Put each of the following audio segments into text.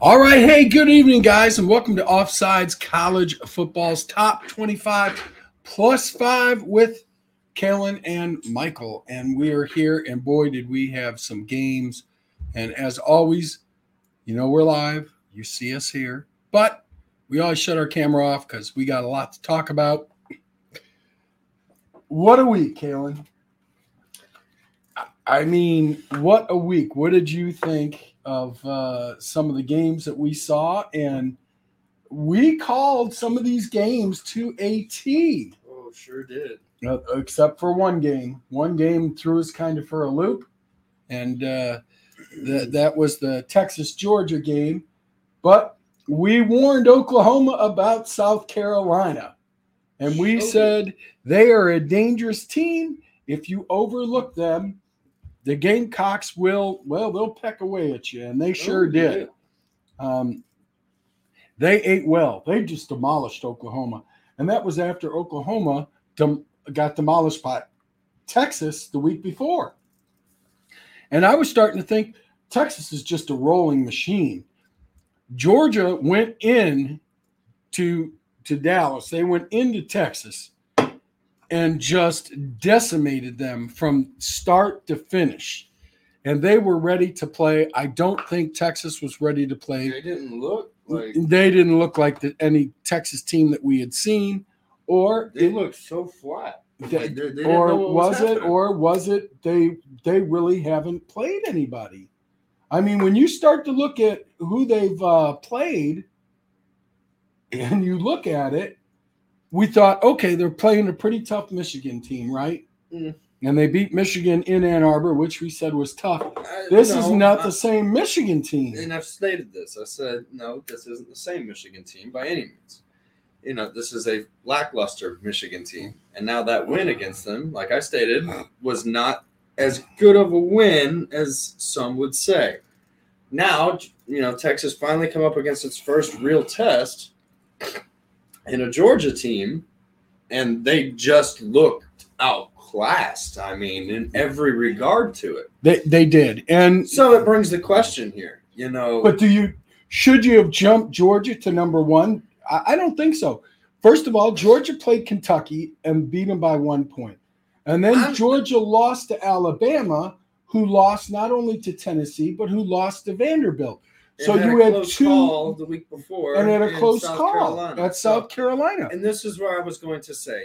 All right. Hey, good evening, guys, and welcome to Offsides College Football's Top 25 plus 5 with Kellen and Michael. And we are here, and boy, did we have some games. And as always, we're live. You see us here. But we always shut our camera off because we got a lot to talk about. What a week, Kellen. I mean, what a week. What did you think of some of the games that we saw? And we called some of these games to a T. Oh, sure did. Except for one game. One game threw us kind of for a loop. And that was the Texas-Georgia game. But we warned Oklahoma about South Carolina. And we said they are a dangerous team. If you overlook them, the Gamecocks they'll peck away at you, and they sure did. They ate well. They just demolished Oklahoma, and that was after Oklahoma got demolished by Texas the week before. And I was starting to think Texas is just a rolling machine. Georgia went in to Dallas. They went into Texas and just decimated them from start to finish. And they were ready to play. I don't think Texas was ready to play. They didn't look like any Texas team that we had seen. Or they looked so flat. They was it they really haven't played anybody? I mean, when you start to look at who they've played and you look at it, we thought, okay, they're playing a pretty tough Michigan team, right? Mm. And they beat Michigan in Ann Arbor, which we said was tough. This is not the same Michigan team. And I've stated this. I said, no, this isn't the same Michigan team by any means. This is a lackluster Michigan team. And now that win against them, like I stated, was not as good of a win as some would say. Now, Texas finally come up against its first real test in a Georgia team, and they just looked outclassed. I mean, in every regard to it. They did. And so it brings the question here, But should you have jumped Georgia to number one? I don't think so. First of all, Georgia played Kentucky and beat them by 1 point. And then Georgia lost to Alabama, who lost not only to Tennessee, but who lost to Vanderbilt. So you had two the week before, and had a close call at South Carolina. And this is where I was going to say,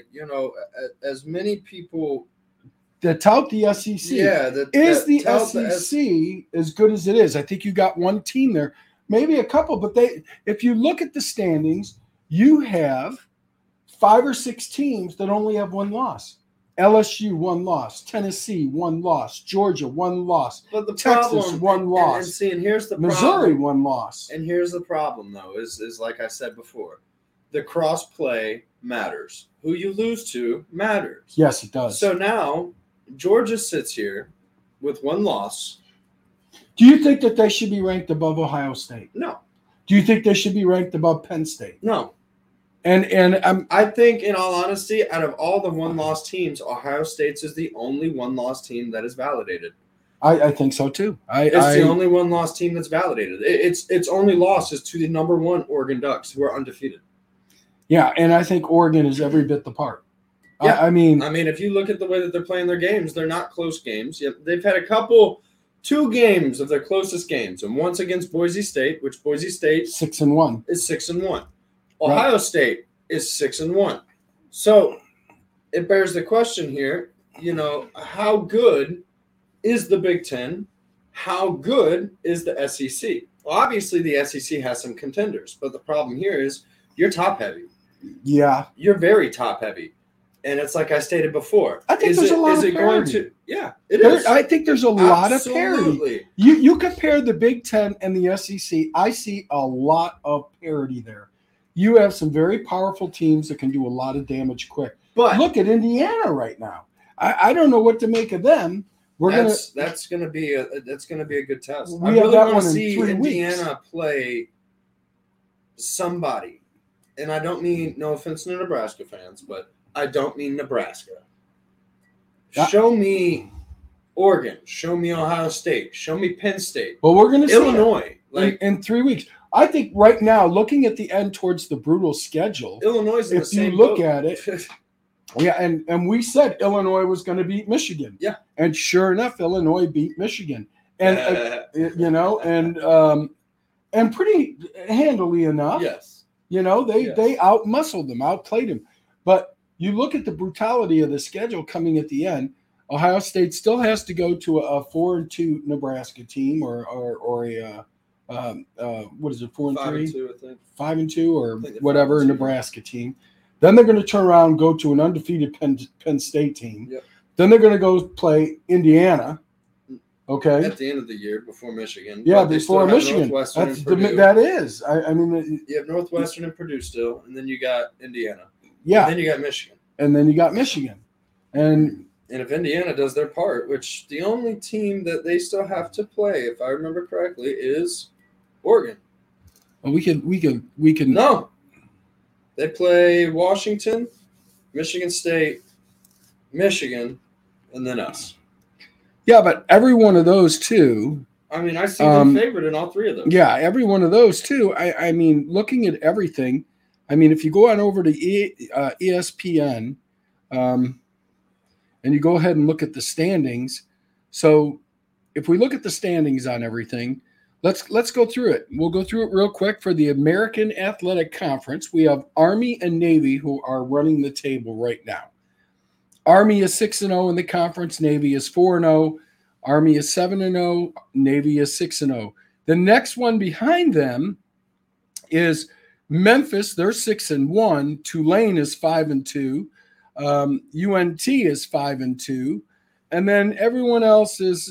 as many people that tout the SEC, is the SEC as good as it is? I think you got one team there, maybe a couple, but if you look at the standings, you have 5 or 6 teams that only have one loss. LSU 1 loss, Tennessee 1 loss, Georgia 1 loss, but the Texas 1 loss, and here's the Missouri problem. 1 loss. And here's the problem, though, is like I said before, the cross play matters. Who you lose to matters. Yes, it does. So now Georgia sits here with 1 loss. Do you think that they should be ranked above Ohio State? No. Do you think they should be ranked above Penn State? No. And I think, in all honesty, out of all the 1-loss teams, Ohio State's is the only 1-loss team that is validated. I think so too. It's the only 1-loss team that's validated. Its only loss is to the number 1 Oregon Ducks, who are undefeated. Yeah, and I think Oregon is every bit the part. Yeah. I mean, if you look at the way that they're playing their games, they're not close games. They've had 2 games of their closest games, and once against Boise State, which Boise State 6-1 is 6-1. Ohio State is 6-1. So it bears the question here, how good is the Big Ten? How good is the SEC? Well, obviously the SEC has some contenders, but the problem here is you're top heavy. Yeah. You're very top heavy. And it's like I stated before. I think there's a lot of parity. It is. I think there's a lot of parity. You compare the Big Ten and the SEC, I see a lot of parity there. You have some very powerful teams that can do a lot of damage quick. But look at Indiana right now. I don't know what to make of them. That's gonna be a good test. I really want to see Indiana play somebody, and I don't mean, no offense to Nebraska fans, but I don't mean Nebraska. Show me Oregon. Show me Ohio State. Show me Penn State. Well, we're going to see Illinois. in 3 weeks. I think right now, looking at the end towards the brutal schedule, Illinois is in the if you same look boat. at it, yeah, and we said Illinois was going to beat Michigan. Yeah. And sure enough, Illinois beat Michigan. And, and pretty handily enough. Yes. They outmuscled them, outplayed them. But you look at the brutality of the schedule coming at the end. Ohio State still has to go to a 4-2 Nebraska team or a what is it, 4-3? 5-2, I think. 5-2 or whatever, Nebraska team. Then they're going to turn around and go to an undefeated Penn State team. Yep. Then they're going to go play Indiana. Okay. At the end of the year, before Michigan. Yeah, before Michigan. That is. I mean, you have Northwestern and Purdue still, and then you got Indiana. Yeah. And then you got Michigan. And if Indiana does their part, which the only team that they still have to play, if I remember correctly, is Oregon. We can. No. They play Washington, Michigan State, Michigan, and then us. Yeah, but every one of those two. I mean, I see them favored in all three of those. Yeah, every one of those two. I mean, looking at everything, I mean, if you go on over to ESPN, and you go ahead and look at the standings. So, if we look at the standings on everything, let's go through it. We'll go through it real quick for the American Athletic Conference. We have Army and Navy who are running the table right now. Army is 6-0 in the conference. Navy is 4-0. Army is 7-0. Navy is 6-0. The next one behind them is Memphis. They're 6-1. Tulane is 5-2. UNT is 5-2. And then everyone else is,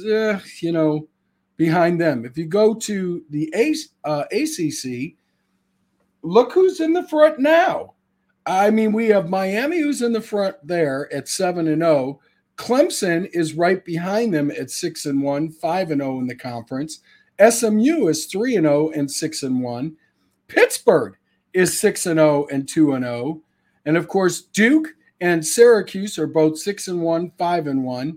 behind them. If you go to the ACC, look who's in the front now. I mean, we have Miami who's in the front there at 7-0. Clemson is right behind them at 6-1, 5-0 in the conference. SMU is 3-0 and 6-1. Pittsburgh is 6-0 and 2-0. And of course, Duke and Syracuse are both 6-1, 5-1.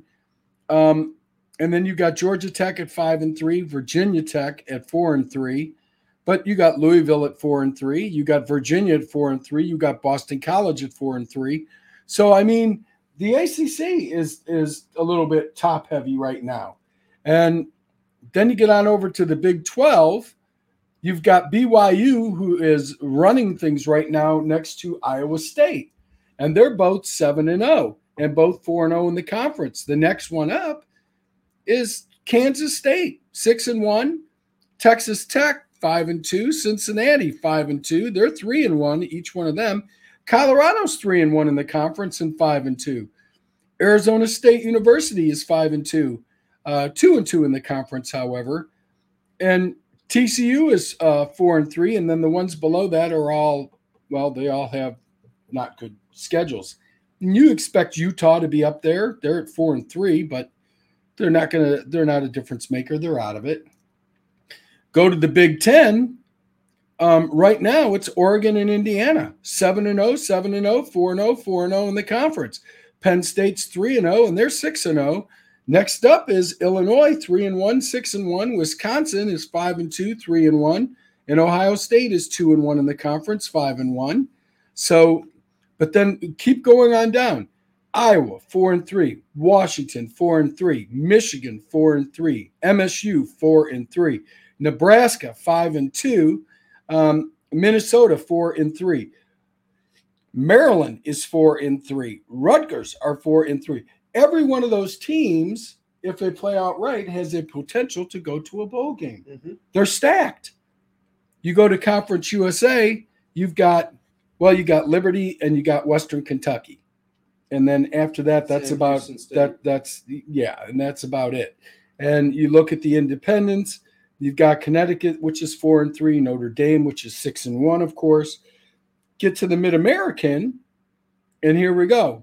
And then you got Georgia Tech at 5-3, Virginia Tech at 4-3. But you got Louisville at 4-3. You got Virginia at 4-3. You got Boston College at 4-3. So I mean, the ACC is a little bit top heavy right now. And then you get on over to the Big 12. You've got BYU who is running things right now next to Iowa State, and they're both 7-0 and both 4-0 in the conference. The next one up is Kansas State, 6-1, Texas Tech 5-2, Cincinnati 5-2. They're 3-1, each one of them. Colorado's 3-1 in the conference and 5-2. Arizona State University is 5-2, 2-2 in the conference, however. And TCU is 4-3, and then the ones below that are all, well, they all have not good schedules. And you expect Utah to be up there. They're at 4-3, but they're not a difference maker. They're out of it. Go to the Big Ten. Right now, it's Oregon and Indiana, 7-0, 7-0, 4-0, 4-0 in the conference. Penn State's 3-0, and they're 6-0. Next up is Illinois, 3-1, 6-1. Wisconsin is 5-2, 3-1. And Ohio State is 2-1 in the conference, 5-1. So, but then keep going on down. Iowa, 4-3. Washington, 4-3. Michigan, 4-3. MSU, 4-3. Nebraska, 5-2. Minnesota, 4-3. Maryland is 4-3. Rutgers are 4-3. Every one of those teams, if they play out right, has a potential to go to a bowl game. Mm-hmm. They're stacked. You go to Conference USA, you got Liberty and you got Western Kentucky. And then after that, that's about that. That's and that's about it. And you look at the independents. You've got Connecticut, which is 4-3, Notre Dame, which is 6-1, of course. Get to the Mid-American, and here we go.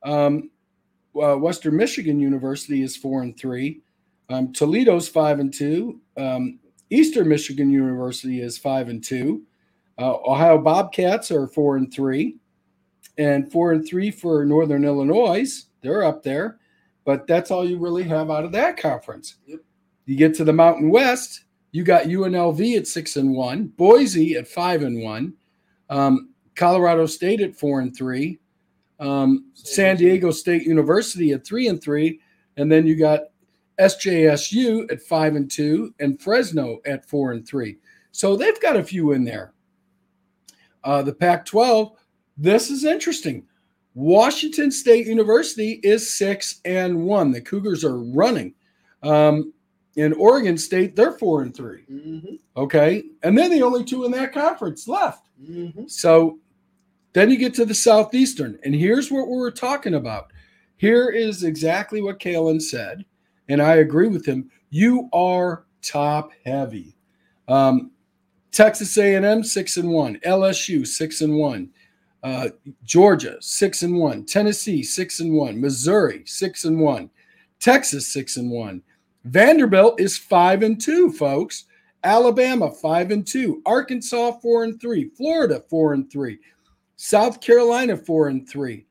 Western Michigan University is 4-3. Toledo's 5-2. Eastern Michigan University is 5-2. Ohio Bobcats are 4-3. And 4-3 for Northern Illinois. They're up there. But that's all you really have out of that conference. Yep. You get to the Mountain West, You got UNLV at 6-1, Boise at 5-1, Colorado State at 4-3, San Diego State University at 3-3, and then you got SJSU at 5-2 and Fresno at 4-3. So they've got a few in there. The Pac-12, this is interesting. Washington State University is 6-1. The Cougars are running. In Oregon State, they're 4-3. Mm-hmm. Okay, and then the only two in that conference left. Mm-hmm. So then you get to the Southeastern, and here's what we're talking about. Here is exactly what Kalen said, and I agree with him. You are top heavy. Texas A&M 6-1, LSU 6-1, Georgia 6-1, Tennessee 6-1, Missouri 6-1, Texas 6-1. Vanderbilt is 5-2, folks. Alabama 5-2, Arkansas 4-3, Florida 4-3, South Carolina 4-3.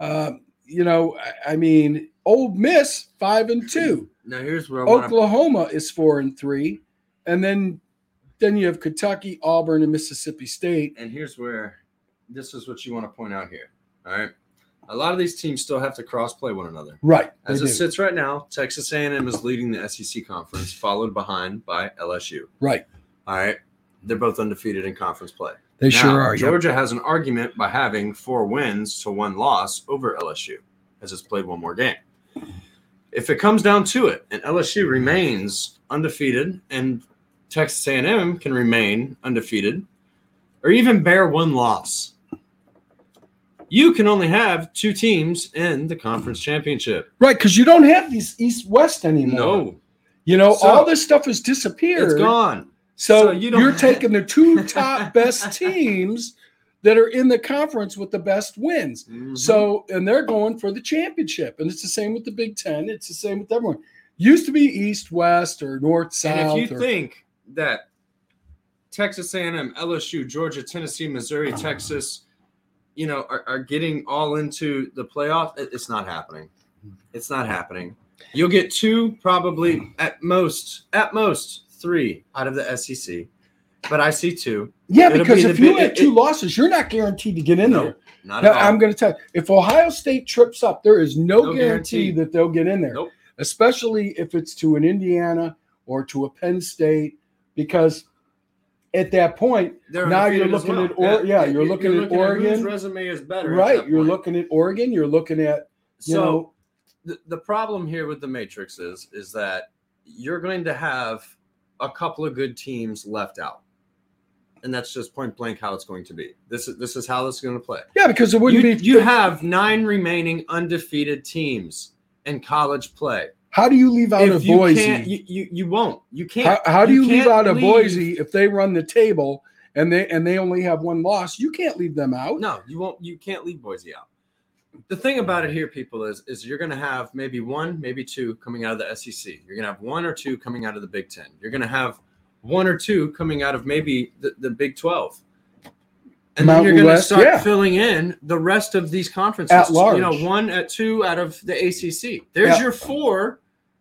I mean, Ole Miss 5-2. Now here's where Oklahoma is 4-3, and then you have Kentucky, Auburn, and Mississippi State. And here's where this is what you want to point out here. All right. A lot of these teams still have to cross-play one another. Right. As it sits right now, Texas A&M is leading the SEC conference, followed behind by LSU. Right. All right. They're both undefeated in conference play. They sure are. Georgia has an argument by having 4 wins to 1 loss over LSU, as it's played one more game. If it comes down to it, and LSU remains undefeated, and Texas A&M can remain undefeated, or even bear 1 loss, you can only have 2 teams in the conference championship. Right, because you don't have these East-West anymore. No. All this stuff has disappeared. It's gone. So you're taking the 2 top best teams that are in the conference with the best wins. Mm-hmm. So, and they're going for the championship. And it's the same with the Big Ten. It's the same with everyone. Used to be East-West or North-South. And if you think that Texas A&M, LSU, Georgia, Tennessee, Missouri, Texas – are getting all into the playoff, it's not happening. It's not happening. You'll get 2, probably at most 3 out of the SEC, but I see 2. Yeah, because if you had 2 losses, you're not guaranteed to get in there. Not at all. I'm going to tell you, if Ohio State trips up, there is no guarantee that they'll get in there, especially if it's to an Indiana or to a Penn State, because at that point, now you're looking at you're looking at Oregon. Whose resume is better? Right, you're looking at Oregon. You're looking at the problem here with the Matrix is that you're going to have a couple of good teams left out, and that's just point blank how it's going to be. This is how this is going to play. Yeah, because it wouldn't be. You have 9 remaining undefeated teams in college play. How do you leave out of Boise? You won't. You can't. How do you leave out of Boise if they run the table and they only have 1 loss? You can't leave them out. No, you won't. You can't leave Boise out. The thing about it here, people, is you're going to have maybe 1, maybe 2 coming out of the SEC. You're going to have 1 or 2 coming out of the Big Ten. You're going to have 1 or 2 coming out of maybe the Big 12. And then you're going to start filling in the rest of these conferences. At large. 1 at 2 out of the ACC. There's your 4.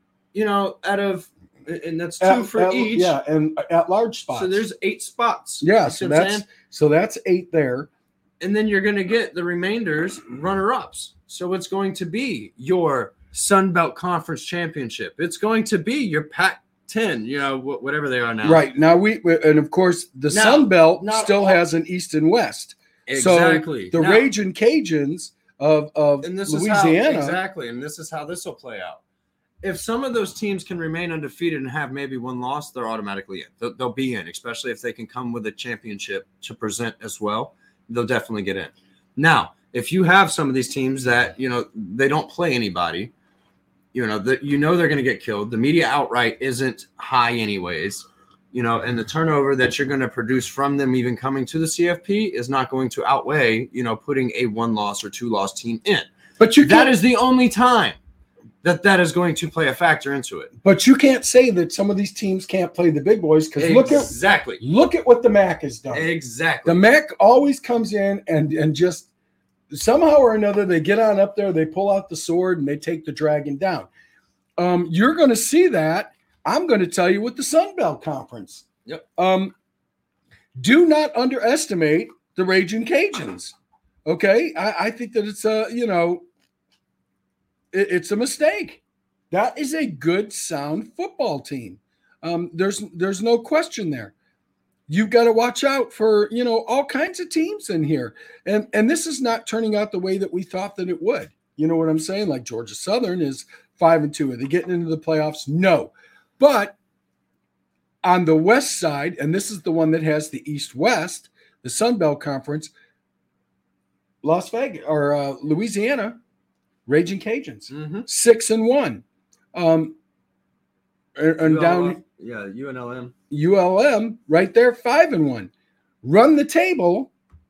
Out of, and that's 2 for each. Yeah, and at large spots. So there's 8 spots. Yeah, so that's 8 there. And then you're going to get the remainders runner-ups. So it's going to be your Sun Belt Conference Championship. It's going to be your Pac-10, whatever they are now. Right. Now and of course the Sun Belt still has an East and West. Exactly. So the Ragin' Cajuns of Louisiana. Exactly. And this is how this will play out. If some of those teams can remain undefeated and have maybe 1 loss, they're automatically in. They'll be in, especially if they can come with a championship to present as well. They'll definitely get in. Now, if you have some of these teams that, they don't play anybody, they're going to get killed. The media outright isn't high anyways, and the turnover that you're going to produce from them even coming to the CFP is not going to outweigh, putting a 1-loss or 2-loss team in. But that is the only time that is going to play a factor into it. But you can't say that some of these teams can't play the big boys because look at what the MAC has done. Exactly. The MAC always comes in and just somehow or another they get on up there, they pull out the sword and they take the dragon down. You're going to see that I'm going to tell you with the Sun Belt Conference. Yep. Do not underestimate the Raging Cajuns. Okay, I think that it's it's a mistake. That is a good, sound football team. There's no question there. You've got to watch out for all kinds of teams in here, and this is not turning out the way that we thought that it would. You know what I'm saying? Like Georgia Southern is 5-2. Are they getting into the playoffs? No, but on the West side, and this is the one that has the East-West, the Sun Belt Conference, Las Vegas or Louisiana, Raging Cajuns, 6-1. And down, ULM right there, 5-1. Run the table.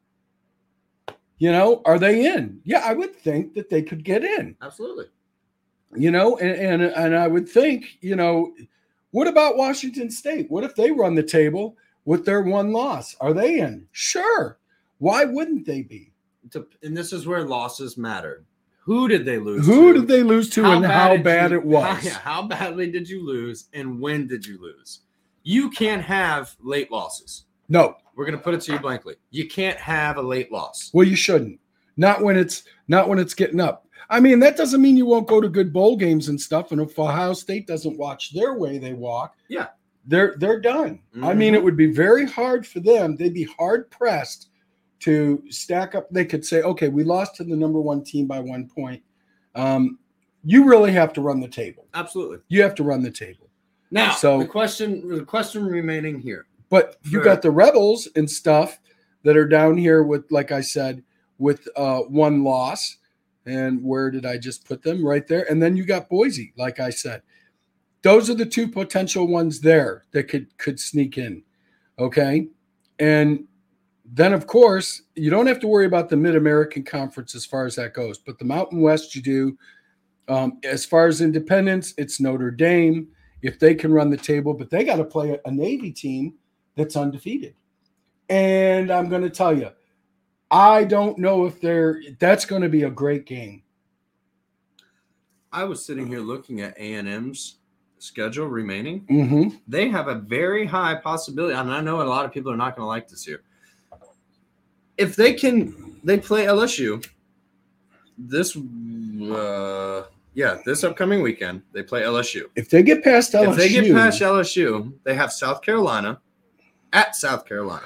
Are they in? Yeah, I would think that they could get in. Absolutely. And I would think, what about Washington State? What if they run the table with their one loss? Are they in? Sure. Why wouldn't they be? And this is where losses matter. Who did they lose Who to? did they lose to and how bad it was? How badly did you lose and when did you lose? You can't have late losses. No. We're going to put it to you blankly. You can't have a late loss. Well, you shouldn't. Not when it's getting up. I mean, that doesn't mean you won't go to good bowl games and stuff. And if Ohio State doesn't watch their way they walk, yeah, they're done. Mm-hmm. I mean, it would be very hard for them. They'd be hard pressed to stack up. They could say, okay, we lost to the number one team by 1 point. You really have to run the table. Absolutely. You have to run the table. Now, so the question remaining here. But you got the Rebels and stuff that are down here with, like I said, with one loss. And where did I just put them? Right there. And then you got Boise, like I said. Those are the two potential ones there that could sneak in. Okay. And then, of course, you don't have to worry about the Mid-American Conference as far as that goes. But the Mountain West, you do. As far as independence, it's Notre Dame, if they can run the table. But they got to play a Navy team that's undefeated. And I'm going to tell you, I don't know if that's going to be a great game. I was sitting here looking at A&M's schedule remaining. Mm-hmm. They have a very high possibility, and I know a lot of people are not going to like this here. If they play LSU this upcoming weekend. They play LSU. If they get past LSU, they have South Carolina at South Carolina.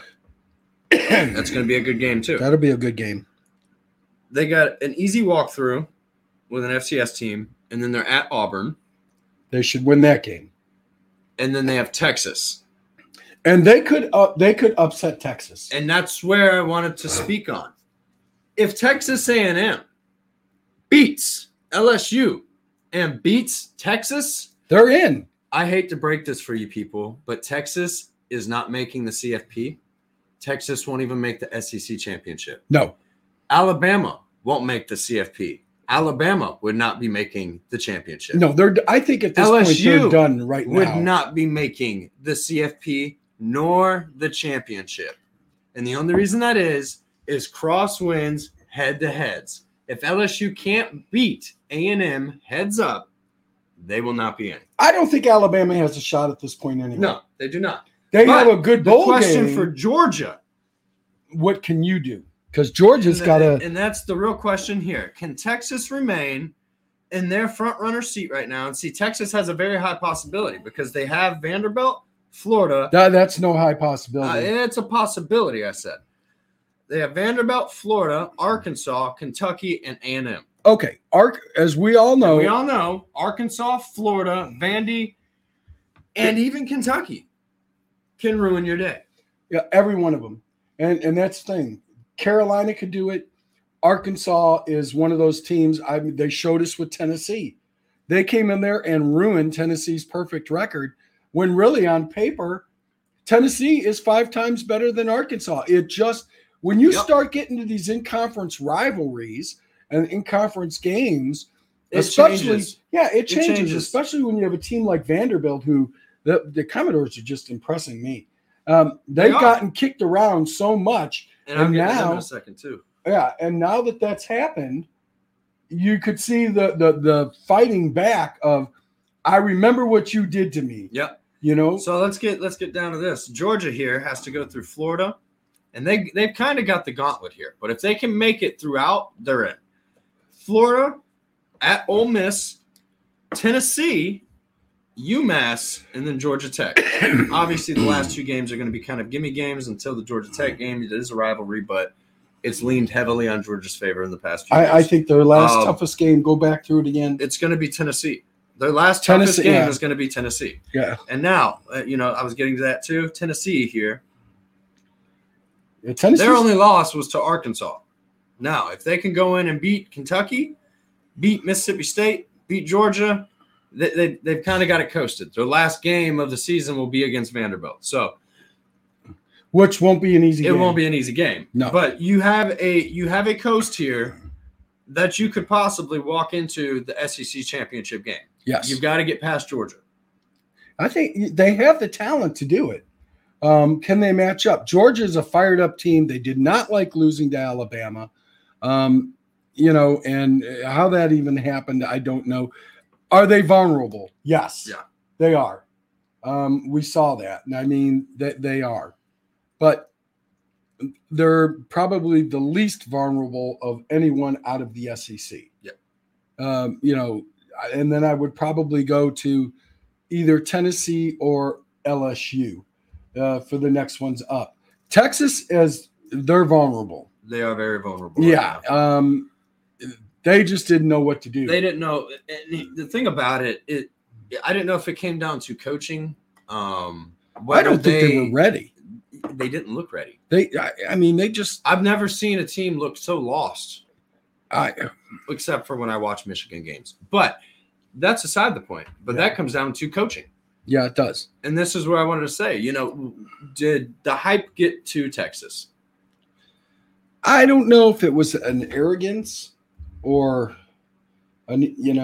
That's going to be a good game too. That'll be a good game. They got an easy walkthrough with an FCS team, and then they're at Auburn. They should win that game. And then they have Texas. And they could upset Texas. And that's where I wanted to speak on. If Texas A&M beats LSU and beats Texas, they're in. I hate to break this for you people, but Texas is not making the CFP. Texas won't even make the SEC championship. No. Alabama won't make the CFP. Alabama would not be making the championship. No, I think at this point they're done right now. Would not be making the CFP nor the championship. And the only reason that is cross wins head-to-heads. If LSU can't beat A&M heads up, they will not be in. I don't think Alabama has a shot at this point anyway. No, they do not. They have a good bowl game. The question for Georgia. What can you do? Because Georgia's got to – and that's the real question here. Can Texas remain in their front-runner seat right now? And see, Texas has a very high possibility because they have Vanderbilt, Florida. That's no high possibility. It's a possibility, I said. They have Vanderbilt, Florida, Arkansas, Kentucky, and A&M. Okay. As we all know. Arkansas, Florida, Vandy, and even Kentucky can ruin your day. Yeah, every one of them. And that's the thing. Carolina could do it. Arkansas is one of those teams. They showed us with Tennessee. They came in there and ruined Tennessee's perfect record when really on paper, Tennessee is 5 times better than Arkansas. It just – when you start getting to these in-conference rivalries and in-conference games, it changes. Yeah, it changes, especially when you have a team like Vanderbilt who the Commodores are just impressing me. They've gotten kicked around so much. And I'm getting them in a second too. Yeah, and now that's happened, you could see the fighting back of I remember what you did to me. Yep. You know, So let's get down to this. Georgia here has to go through Florida, and they've kind of got the gauntlet here. But if they can make it throughout, they're in. Florida, at Ole Miss, Tennessee, UMass, and then Georgia Tech. Obviously, the last two games are going to be kind of gimme games until the Georgia Tech game. It is a rivalry, but it's leaned heavily on Georgia's favor in the past few years. I think their last toughest game, go back through it again. It's going to be Tennessee. Their last toughest game is going to be Tennessee. Yeah. And now, I was getting to that too. Tennessee here. Yeah, their only loss was to Arkansas. Now, if they can go in and beat Kentucky, beat Mississippi State, beat Georgia, they've kind of got it coasted. Their last game of the season will be against Vanderbilt. So, which won't be an easy game. It won't be an easy game. No. But you have a coast here that you could possibly walk into the SEC championship game. Yes. You've got to get past Georgia. I think they have the talent to do it. Can they match up? Georgia is a fired up team. They did not like losing to Alabama. And how that even happened, I don't know. Are they vulnerable? Yes. Yeah. They are. We saw that. And I mean, they are. But they're probably the least vulnerable of anyone out of the SEC. Yeah. And then I would probably go to either Tennessee or LSU for the next ones up. Texas, they're vulnerable. They are very vulnerable. Yeah. Right they just didn't know what to do. They didn't know. The thing about it, I didn't know if it came down to coaching. I don't think they were ready. They didn't look ready. I've never seen a team look so lost. Except for when I watch Michigan games. But that's aside the point. But that comes down to coaching. Yeah, it does. And this is where I wanted to say, did the hype get to Texas? I don't know if it was an arrogance or an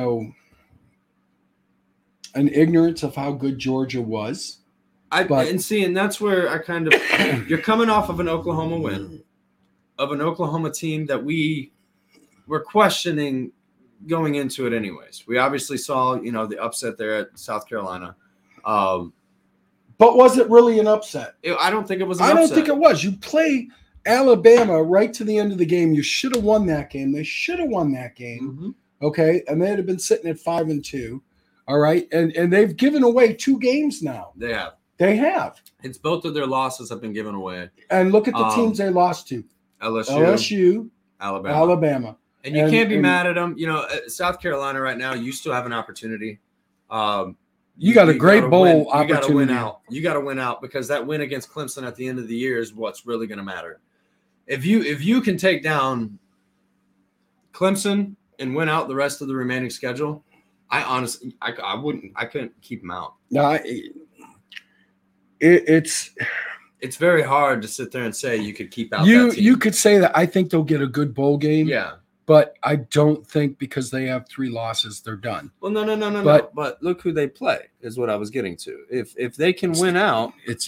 ignorance of how good Georgia was. And that's where I kind of you're coming off of an Oklahoma win, of an Oklahoma team that we were questioning going into it anyways. We obviously saw, the upset there at South Carolina. But was it really an upset? I don't think it was an upset. I don't think it was. You play Alabama right to the end of the game. You should have won that game. They should have won that game. Mm-hmm. Okay. And they'd have been sitting at 5-2. All right. And they've given away 2 games now. They have. It's both of their losses have been given away. And look at the teams they lost to. LSU, Alabama. And you can't be mad at them. South Carolina right now, you still have an opportunity. You got a great bowl opportunity. You got to win out. You got to win out because that win against Clemson at the end of the year is what's really going to matter. If you can take down Clemson and win out the rest of the remaining schedule, I honestly I couldn't keep them out. No, it's very hard to sit there and say you could keep out you. That team. You could say that I think they'll get a good bowl game. Yeah. But I don't think because they have 3 losses, they're done. Well, no. But look who they play is what I was getting to. If they can win out, it's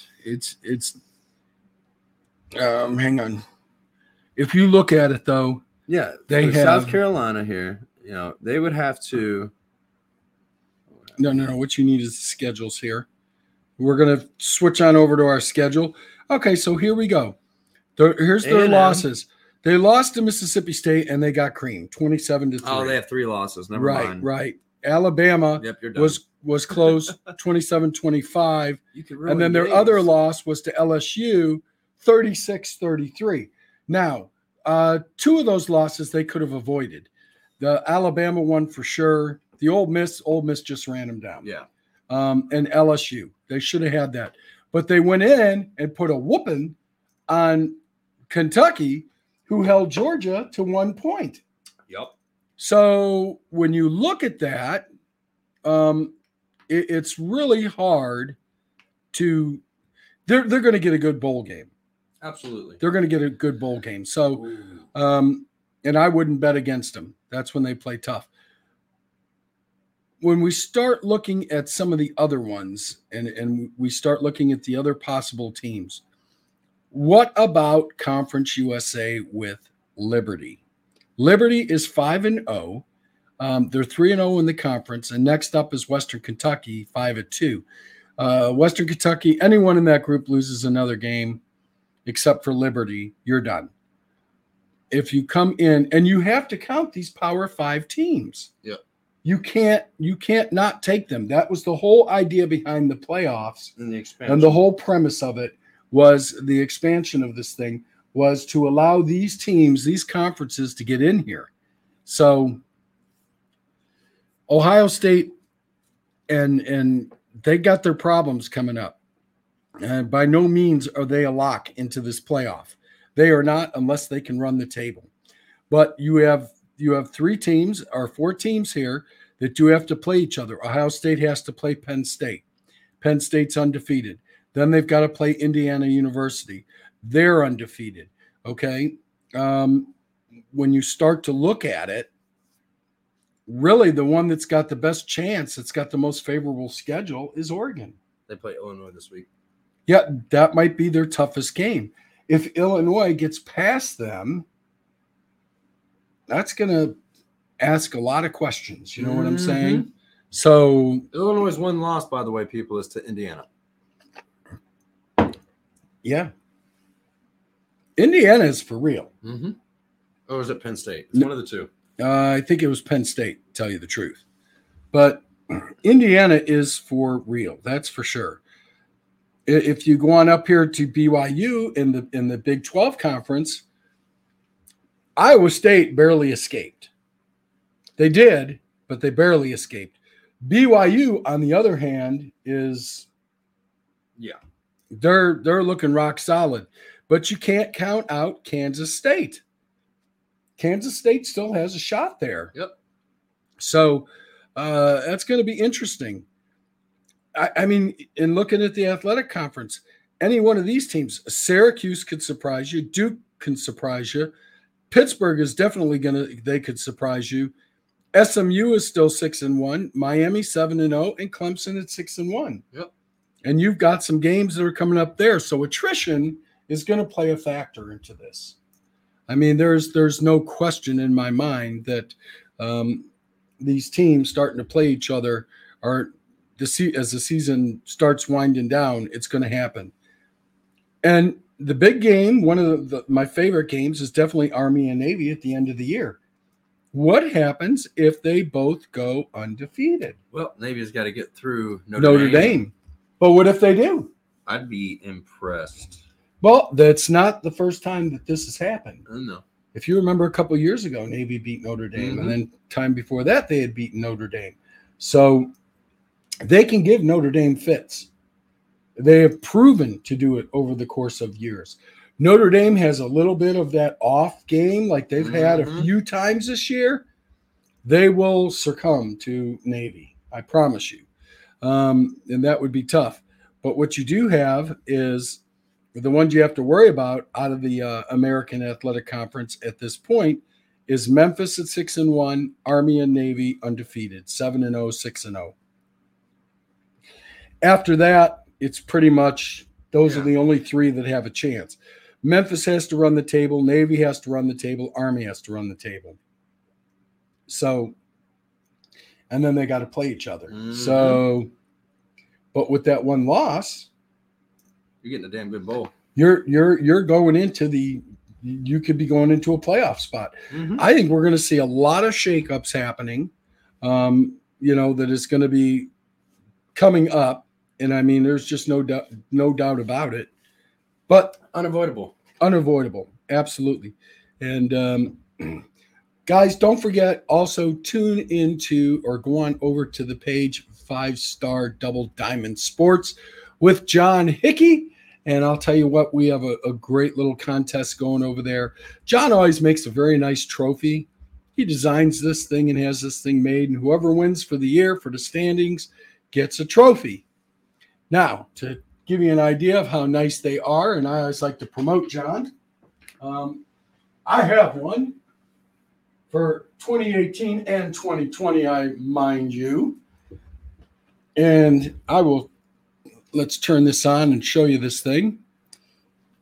hang on. If you look at it though, they have South Carolina here. They would have to. No. What you need is the schedules here. We're gonna switch on over to our schedule. Okay, so here we go. Here's their losses. They lost to Mississippi State and they got creamed 27-3. Oh, they have 3 losses. Never mind. Right. Alabama was close 27-25. And then their other loss was to LSU 36-33. Now, 2 of those losses they could have avoided. The Alabama one for sure. The Ole Miss just ran them down. Yeah. And LSU. They should have had that. But they went in and put a whooping on Kentucky, who held Georgia to 1 point. Yep. So when you look at that, it's really hard to – they're going to get a good bowl game. Absolutely. They're going to get a good bowl game. So, and I wouldn't bet against them. That's when they play tough. When we start looking at some of the other ones and we start looking at the other possible teams, what about Conference USA with Liberty? Liberty is 5-0. They're 3-0 in the conference, and next up is Western Kentucky, 5-2. Western Kentucky, anyone in that group loses another game, except for Liberty, you're done. If you come in, and you have to count these Power 5 teams. Yep. You can't not take them. That was the whole idea behind the playoffs, And the expansion. and the whole premise of it was the expansion of this thing was to allow these teams, these conferences, to get in here. So Ohio State and they got their problems coming up. And by no means are they a lock into this playoff. They are not unless they can run the table. But you have 3 teams or 4 teams here that do have to play each other. Ohio State has to play Penn State. Penn State's undefeated. Then they've got to play Indiana University. They're undefeated. Okay. When you start to look at it, really the one that's got the best chance, that's got the most favorable schedule is Oregon. They play Illinois this week. Yeah, that might be their toughest game. If Illinois gets past them, that's going to ask a lot of questions. You know what I'm saying? So Illinois' one loss, by the way, people, is to Indiana. yeah. Indiana is for real. Mm-hmm. Or is it Penn State? It's one of the two. I think it was Penn State, to tell you the truth. But Indiana is for real. That's for sure. If you go on up here to BYU in the Big 12 conference, Iowa State barely escaped. They did, but they barely escaped. BYU, on the other hand, is they're looking rock solid. But you can't count out Kansas State. Kansas State still has a shot there. Yep. So that's going to be interesting. I mean, in looking at the athletic conference, any one of these teams, Syracuse could surprise you. Duke can surprise you. Pittsburgh is definitely they could surprise you. SMU is still 6-1. Miami 7-0, and Clemson at 6-1. Yep. And you've got some games that are coming up there. So attrition is going to play a factor into this. I mean, there's no question in my mind that these teams starting to play each other are as the season starts winding down, it's going to happen. And the big game, one of my favorite games, is definitely Army and Navy at the end of the year. What happens if they both go undefeated? Well, Navy's got to get through Notre Dame. But what if they do? I'd be impressed. Well, that's not the first time that this has happened. No. If you remember a couple of years ago, Navy beat Notre Dame, and then time before that, they had beaten Notre Dame. So they can give Notre Dame fits. They have proven to do it over the course of years. Notre Dame has a little bit of that off game like they've had a few times this year. They will succumb to Navy, I promise you. And that would be tough. But what you do have is the ones you have to worry about out of the American Athletic Conference at this point is Memphis at 6-1, Army and Navy undefeated, 7-0, 6-0. After that, it's pretty much those are the only 3 that have a chance. Memphis has to run the table, Navy has to run the table, Army has to run the table. So, and then they got to play each other. So, but with that one loss, you're getting a damn good bowl. You're going into you could be going into a playoff spot. I think we're going to see a lot of shakeups happening. That is going to be coming up, and I mean, there's just no doubt about it. But unavoidable, absolutely. And guys, don't forget also tune into or go on over to the page 5-Star Double Diamond Sports with John Hickey. And I'll tell you what, we have a great little contest going over there. John always makes a very nice trophy. He designs this thing and has this thing made, and whoever wins for the year, for the standings, gets a trophy. Now, to give you an idea of how nice they are, and I always like to promote John, I have one for 2018 and 2020, I mind you. And let's turn this on and show you this thing.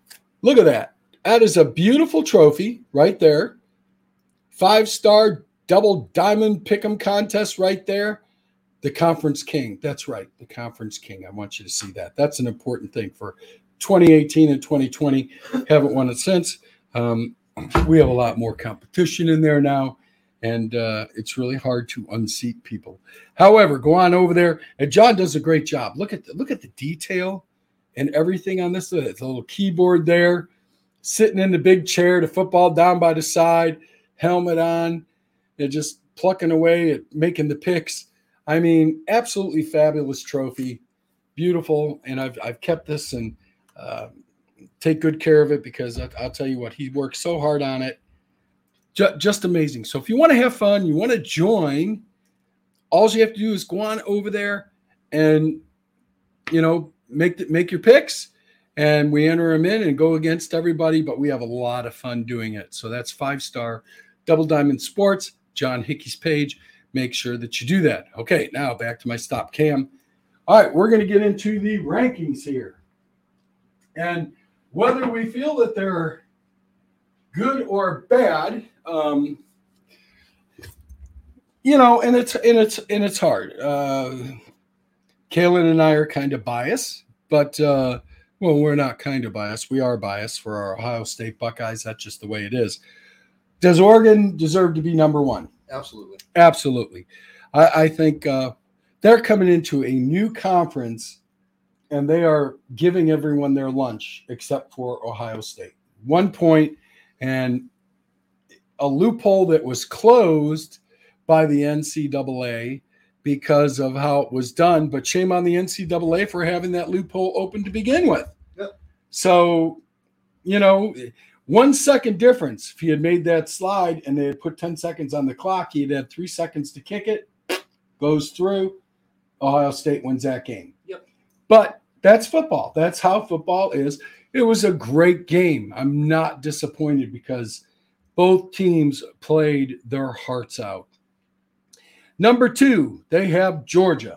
Look at that. That is a beautiful trophy right there. 5-Star double diamond pick'em contest right there. The Conference King. That's right. The Conference King. I want you to see that. That's an important thing for 2018 and 2020. Haven't won it since. We have a lot more competition in there now, and it's really hard to unseat people. However, go on over there, and John does a great job. Look at the detail and everything on this. It's a little keyboard there, sitting in the big chair, the football down by the side, helmet on, and just plucking away at making the picks. I mean, absolutely fabulous trophy, beautiful, and I've kept this and take good care of it because I'll tell you what, he worked so hard on it, just amazing. So if you want to have fun, you want to join, all you have to do is go on over there and make your picks, and we enter them in and go against everybody. But we have a lot of fun doing it. So that's 5-Star Double Diamond Sports, John Hickey's page. Make sure that you do that. Okay, now back to my stop cam. All right, we're going to get into the rankings here. And whether we feel that they're good or bad, and it's hard. Kalen and I are kind of biased, but we're not kind of biased. We are biased for our Ohio State Buckeyes. That's just the way it is. Does Oregon deserve to be number one? Absolutely. Absolutely. I think they're coming into a new conference, and they are giving everyone their lunch except for Ohio State. 1 point and a loophole that was closed by the NCAA because of how it was done. But shame on the NCAA for having that loophole open to begin with. Yep. So, 1 second difference. If he had made that slide and they had put 10 seconds on the clock, he'd had 3 seconds to kick it, goes through. Ohio State wins that game. Yep. But that's football. That's how football is. It was a great game. I'm not disappointed because both teams played their hearts out. Number 2, they have Georgia.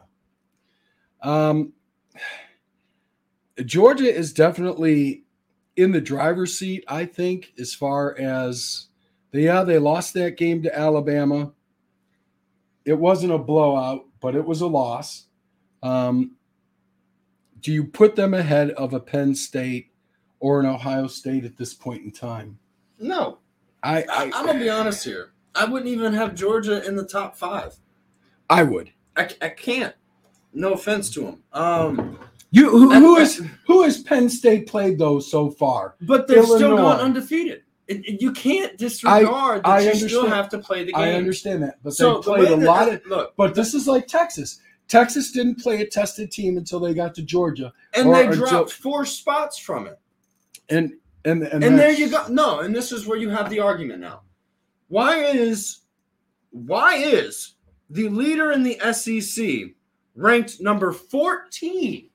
Georgia is definitely in the driver's seat, I think, as far as they lost that game to Alabama. It wasn't a blowout, but it was a loss. Do you put them ahead of a Penn State or an Ohio State at this point in time? No. I'm going to be honest here. I wouldn't even have Georgia in the top 5. I would. I can't. No offense to them. Who has Penn State played though so far? But they've Illinois. still gone undefeated. You can't disregard that you still have to play the game. I understand that, but they played a lot of. Look, but this is like Texas. Texas didn't play a tested team until they got to Georgia, and they dropped 4 spots from it. And there you go. No, and this is where you have the argument now. Why is the leader in the SEC ranked number 14?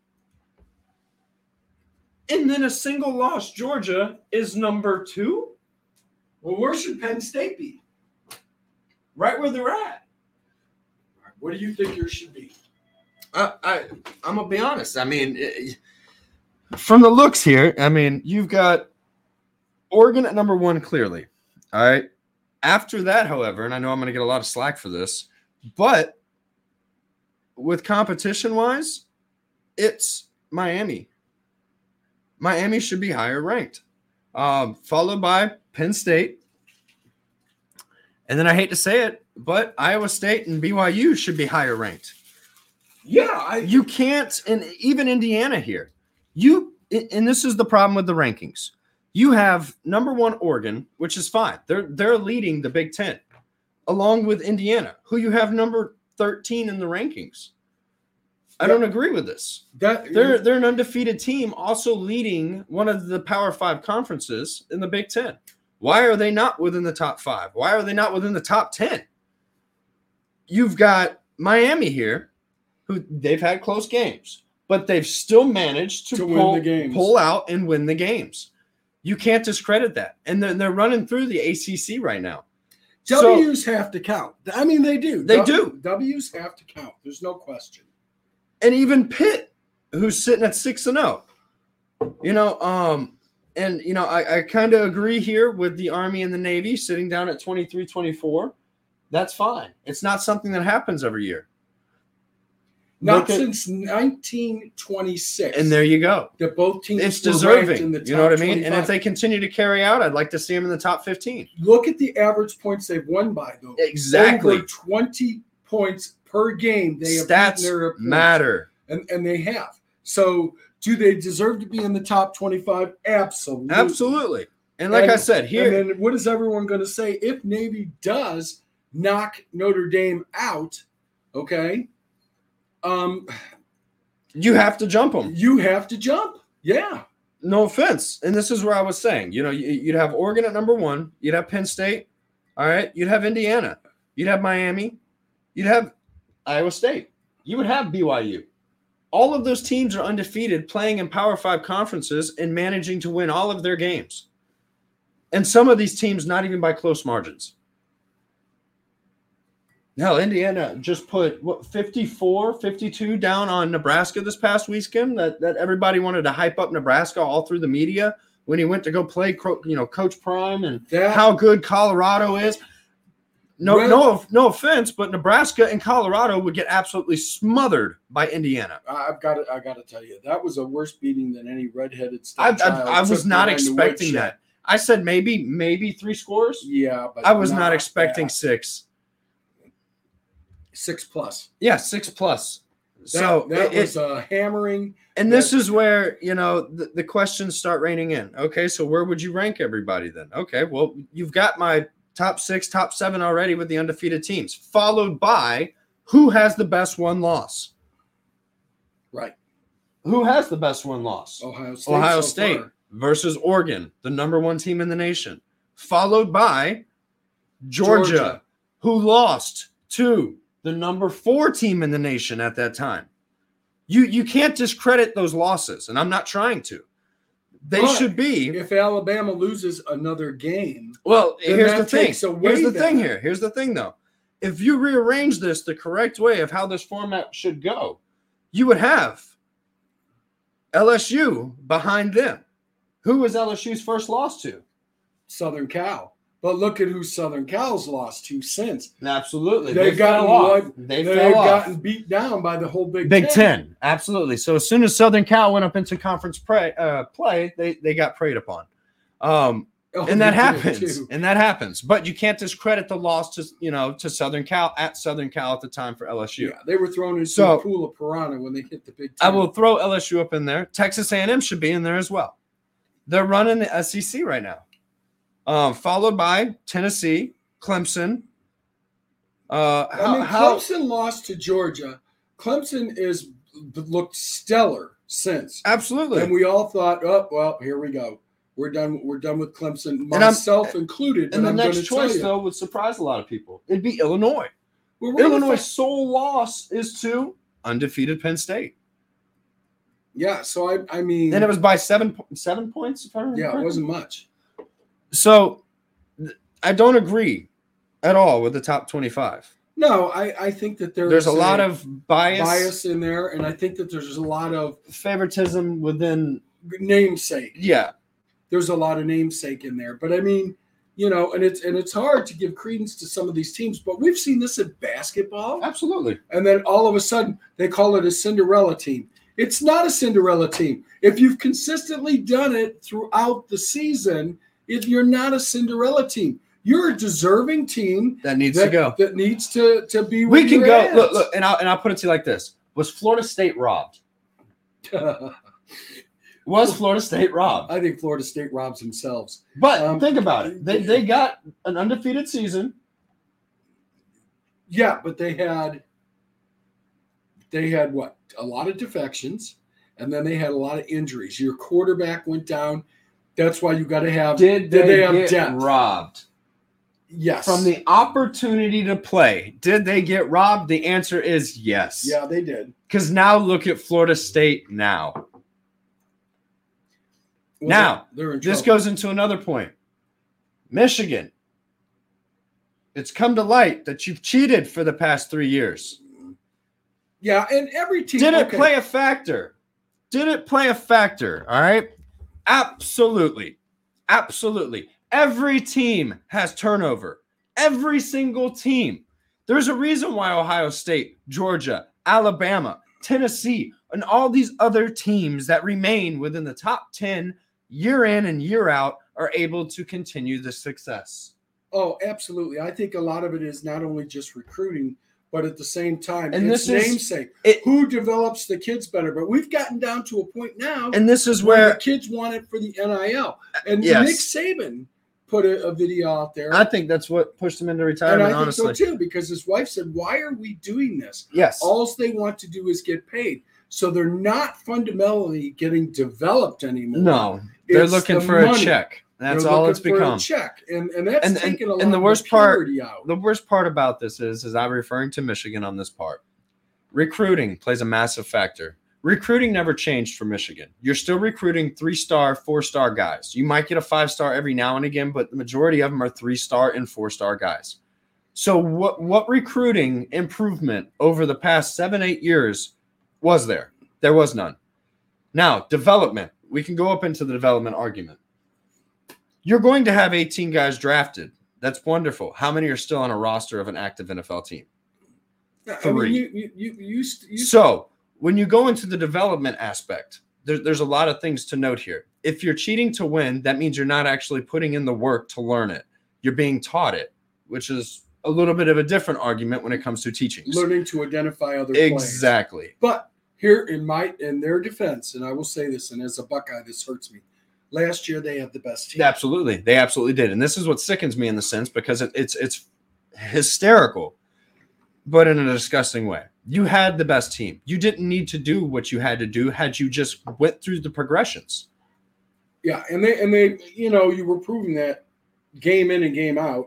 And then a single loss Georgia is number 2? Well, where should Penn State be? Right where they're at. What do you think yours should be? I'm going to be honest. I mean, from the looks here, I mean, you've got Oregon at number 1 clearly. All right. After that, however, and I know I'm going to get a lot of slack for this, but with competition-wise, it's Miami. Miami should be higher ranked, followed by Penn State. And then I hate to say it, but Iowa State and BYU should be higher ranked. Yeah. You can't, and even Indiana here. And this is the problem with the rankings. You have number 1 Oregon, which is fine. They're leading the Big Ten, along with Indiana, who you have number 13 in the rankings. I don't agree with this. They're an undefeated team, also leading one of the Power 5 conferences in the Big Ten. Why are they not within the top 5? Why are they not within the top 10? You've got Miami here, who they've had close games, but they've still managed to win the games. Pull out and win the games. You can't discredit that. And they're running through the ACC right now. W's have to count. I mean, they do. They do. W's have to count. There's no question. And even Pitt, who's sitting at 6-0. I kind of agree here with the Army and the Navy sitting down at 23-24. That's fine. It's not something that happens every year. Not Look at- since 1926. And there you go. that both teams It's were ranked deserving. in the top You know what I mean? And 25. if they continue to carry out, I'd like to see them in the top 15. Look at the average points they've won by, though. Exactly. Over 20 points per game. They have Stats beaten their opponents. matter. And they have. So do they deserve to be in the top 25? Absolutely. Absolutely. And like I said, here, And then what is everyone going to say if Navy does knock Notre Dame out? Okay. you have to jump them. You have to jump. Yeah. No offense. And this is where I was saying, you'd have Oregon at number 1. You'd have Penn State. All right. You'd have Indiana. You'd have Miami. You'd have Iowa State. You would have BYU. All of those teams are undefeated, playing in Power 5 conferences and managing to win all of their games. And some of these teams, not even by close margins. Hell, Indiana just put 54, 52 down on Nebraska this past weekend. That everybody wanted to hype up Nebraska all through the media when he went to go play, Coach Prime and how good Colorado is. No offense, but Nebraska and Colorado would get absolutely smothered by Indiana. I got to tell you, that was a worse beating than any redheaded child. I was took not behind the expecting woodshed. that. I said maybe 3 scores. Yeah, but I was not expecting that. 6. 6+. Yeah, 6+. That was a hammering. And this is where, the questions start raining in. Okay, so where would you rank everybody then? Okay, well, you've got my top 6, top 7 already with the undefeated teams, followed by who has the best one-loss. Right. Who has the best one-loss? Ohio State. State versus Oregon, the number 1 team in the nation, followed by Georgia, who lost to the number 4 team in the nation at that time. You can't discredit those losses, and I'm not trying to. They should be. If Alabama loses another game, well, then here's that the thing. takes away Here's the that. thing here. Here's the thing, though. If you rearrange this the correct way of how this format should go, you would have LSU behind them. Who was LSU's first loss to? Southern Cal. But look at who Southern Cal's lost to since. Absolutely. They've fell off. They've fell off. gotten beat down by the whole Big Ten. Ten. Absolutely. So as soon as Southern Cal went up into conference play, they got preyed upon. And that happens. And that happens. But you can't discredit the loss to Southern Cal at the time for LSU. Yeah, they were thrown into a pool of piranha when they hit the Big Ten. I will throw LSU up in there. Texas A&M should be in there as well. They're running the SEC right now. Followed by Tennessee, Clemson. Clemson lost to Georgia. Clemson looked stellar since. Absolutely. And we all thought, oh, well, here we go. We're done with Clemson, myself included. And the I'm next choice, though, would surprise a lot of people. It'd be Illinois. Well, Illinois' sole loss is to undefeated Penn State. Yeah, so I mean, and it was by 7 points, if I remember. Yeah, it wasn't much. So I don't agree at all with the top 25. No, I think that there's a lot of bias in there, and I think that there's a lot of favoritism within namesake. Yeah, there's a lot of namesake in there, but I mean, and it's hard to give credence to some of these teams, but we've seen this in basketball. Absolutely. And then all of a sudden they call it a Cinderella team. It's not a Cinderella team. If you've consistently done it throughout the season, if you're not a Cinderella team, you're a deserving team that needs to go. That needs to be. We can go. Look, and I'll put it to you like this: was Florida State robbed? Was Florida State robbed? I think Florida State robs themselves. But think about it: they got an undefeated season. Yeah, but they had what? A lot of defections, and then they had a lot of injuries. Your quarterback went down. That's why you got to have. Did they have get depth? Robbed? Yes. From the opportunity to play, did they get robbed? The answer is yes. Yeah, they did. Because now look at Florida State now. Well, now, they're in this trouble. goes into another point. Michigan. It's come to light that you've cheated for the past 3 years. Yeah, and every team. Did it play a factor? Did it play a factor? All right. Absolutely. Absolutely. Every team has turnover. Every single team. There's a reason why Ohio State, Georgia, Alabama, Tennessee, and all these other teams that remain within the top 10 year in and year out are able to continue the success. Oh, absolutely. I think a lot of it is not only just recruiting, but at the same time, And it's this is- namesake. it- Who develops the kids better? But we've gotten down to a point now And this is where where the kids want it for the NIL. And Yes. Nick Saban put a video out there. I think that's what pushed him into and retirement, I think honestly. so too, because his wife said, "Why are we doing this? Yes. All they want to do is get paid." So they're not fundamentally getting developed anymore. No, they're It's looking the for money. a check. That's They're all looking it's for a become. check, and that's And- taken a lot and the of worst the part- purity out. The worst part about this is I'm referring to Michigan on this part. Recruiting plays a massive factor. Recruiting never changed for Michigan. You're still recruiting 3-star, 4-star guys. You might get a 5-star every now and again, but the majority of them are 3-star and 4-star guys. So what recruiting improvement over the past 7-8 years was there? There was none. Now, development. We can go up into the development argument. You're going to have 18 guys drafted. That's wonderful. How many are still on a roster of an active NFL team? I mean, you So when you go into the development aspect, there's a lot of things to note here. If you're cheating to win, that means you're not actually putting in the work to learn it. You're being taught it, which is a little bit of a different argument when it comes to teaching. learning to identify other players. Exactly. But here in their defense, and I will say this, and as a Buckeye, this hurts me. Last year they had the best team. Absolutely. They absolutely did. And this is what sickens me in the sense because it's hysterical, but in a disgusting way. You had the best team. You didn't need to do what you had to do had you just went through the progressions. Yeah, and they you were proving that game in and game out.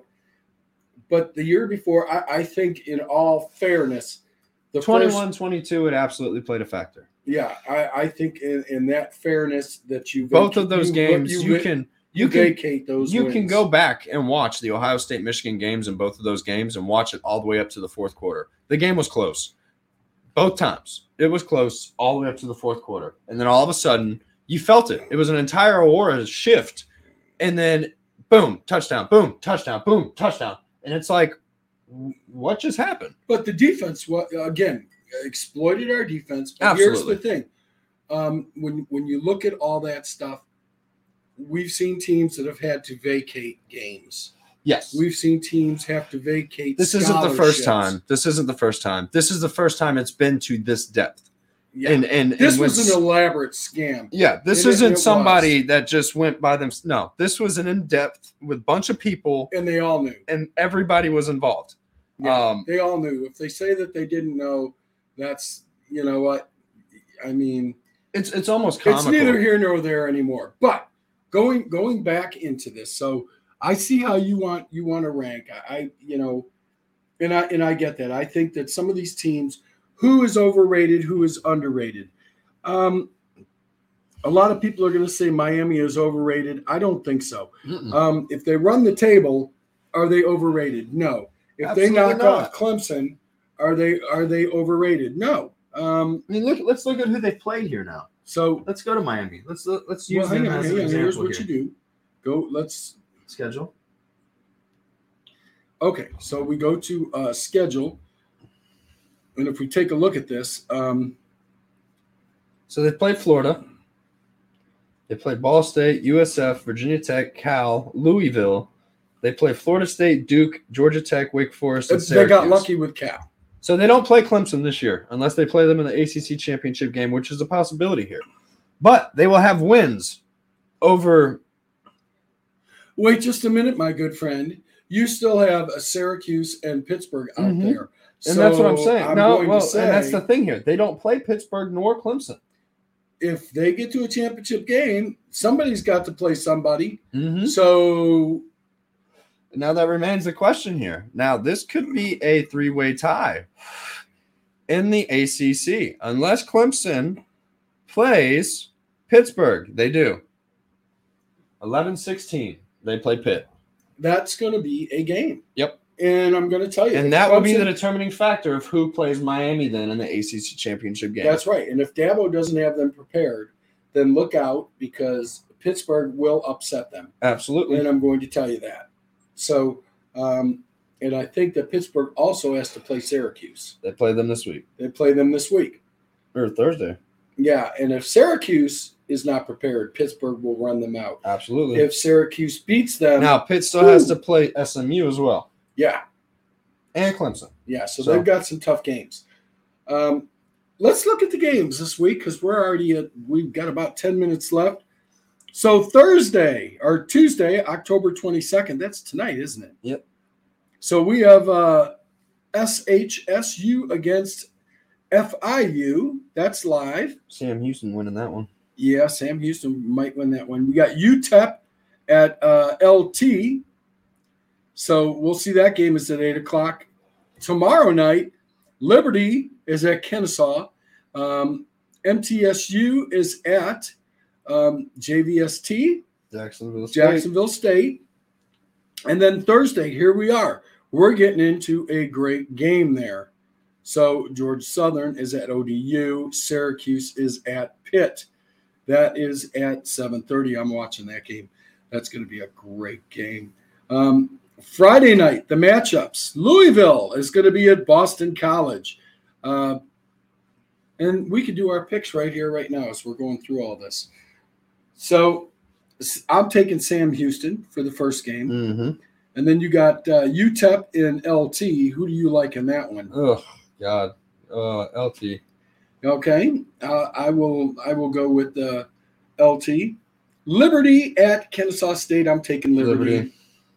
But the year before, I think in all fairness, the 21-22, it absolutely played a factor. Yeah, I think in that fairness that you Both of those games, you can vacate those. You wins. can go back and watch the Ohio State Michigan games in both of those games and watch it all the way up to the fourth quarter. The game was close. Both times. It was close all the way up to the fourth quarter. And then all of a sudden, you felt it. It was an entire aura shift. And then boom, touchdown, boom, touchdown, boom, touchdown. And it's like, what just happened? But the defense, again, exploited our defense. But Absolutely. Here's the thing: when you look at all that stuff, we've seen teams that have had to vacate games. Yes. We've seen teams have to vacate. This isn't the first scholarships. time. This isn't the first time. This is the first time it's been to this depth. Yeah. And This was an elaborate scam. Yeah, this It isn't was. somebody that just went by them. No, this was an in-depth with a bunch of people, And they all knew. and everybody was involved. Yeah, they all knew. If they say that they didn't know, that's what. I mean, It's almost comical. it's neither here nor there anymore. But going back into this, so I see how you want to rank. And I get that. I think that some of these teams, who is overrated, who is underrated. A lot of people are going to say Miami is overrated. I don't think so. Mm-mm. If they run the table, are they overrated? No. If Absolutely they knock not. off Clemson, are they overrated? No. I mean, let's look at who they played here now. So Let's go to Miami. Let's use well, them hang on, as hang an on. Here's example what here. you do. Go. Let's. Schedule. Okay, so we go to schedule, and if we take a look at this, So they played Florida. They played Ball State, USF, Virginia Tech, Cal, Louisville. They play Florida State, Duke, Georgia Tech, Wake Forest, and they Syracuse. got lucky with Cal. So they don't play Clemson this year unless they play them in the ACC championship game, which is a possibility here. But they will have wins over. Wait just a minute, my good friend. You still have a Syracuse and Pittsburgh out Mhm. there. And that's what I'm saying. I'm No, going well, to say, and that's the thing here. They don't play Pittsburgh nor Clemson. if they get to a championship game, somebody's got to play somebody. Mm-hmm. So Now that remains the question here. Now, this could be a three-way tie in the ACC. Unless Clemson plays Pittsburgh. They do. 11-16. They play Pitt. that's going to be a game. Yep. And I'm going to tell you. And if that will be Clemson- the determining factor of who plays Miami then in the ACC championship game. That's right. And if Dabo doesn't have them prepared, then look out because Pittsburgh will upset them. Absolutely. And I'm going to tell you that. So and I think that Pittsburgh also has to play Syracuse. They play them this week They play them this week. or Thursday. Yeah, and if Syracuse is not prepared, Pittsburgh will run them out. Absolutely. If Syracuse beats them, Now Pitt still has to play SMU as well yeah, and Clemson. yeah. So So- they've got some tough games. Let's look at the games this week because we've got about 10 minutes left. So Tuesday, October 22nd, that's tonight, isn't it? Yep. So we have SHSU against FIU. That's live. Sam Houston winning that one. Yeah, Sam Houston might win that one. We got UTEP at LT. So we'll see that game is at 8 o'clock. Tomorrow night, Liberty is at Kennesaw. MTSU is at JVST, Jacksonville State. And then Thursday, here we are. We're getting into a great game there. So Georgia Southern is at ODU. Syracuse is at Pitt. That is at 7:30. I'm watching that game. That's going to be a great game. Friday night, the matchups. Louisville is going to be at Boston College. And we could do our picks right here, right now, as we're going through all this. So I'm taking Sam Houston for the first game. Mm-hmm. And then you got UTEP in LT. Who do you like in that one? Oh God, LT. Okay, I will go with LT. Liberty at Kennesaw State. I'm taking Liberty.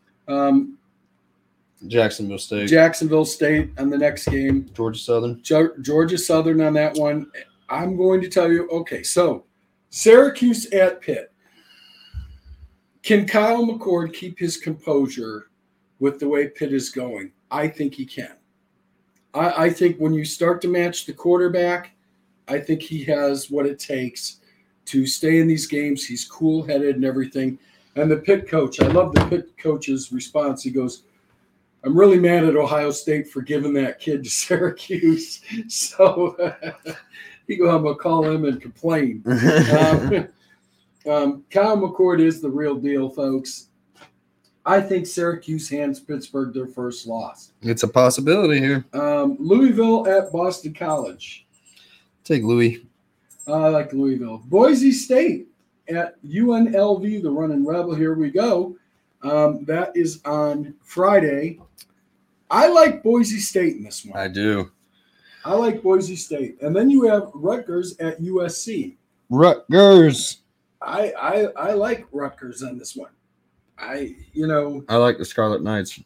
Jacksonville State. Jacksonville State on the next game. Georgia Southern. Georgia Southern on that one. I'm going to tell you. Okay, so Syracuse at Pitt. Can Kyle McCord keep his composure with the way Pitt is going? I think he can. I think when you start to match the quarterback, I think he has what it takes to stay in these games. He's cool-headed and everything. And the Pitt coach, I love the Pitt coach's response. He goes, I'm really mad at Ohio State for giving that kid to Syracuse. So I'm going to call him and complain. Kyle McCord is the real deal, folks. I think Syracuse hands Pittsburgh their first loss. It's a possibility here. Louisville at Boston College. Take Louis. I like Louisville. Boise State at UNLV, the running rebel. Here we go. That is on Friday. I like Boise State in this one. I do. I like Boise State. And then you have Rutgers at USC. Rutgers. I like Rutgers on this one. I like the Scarlet Knights.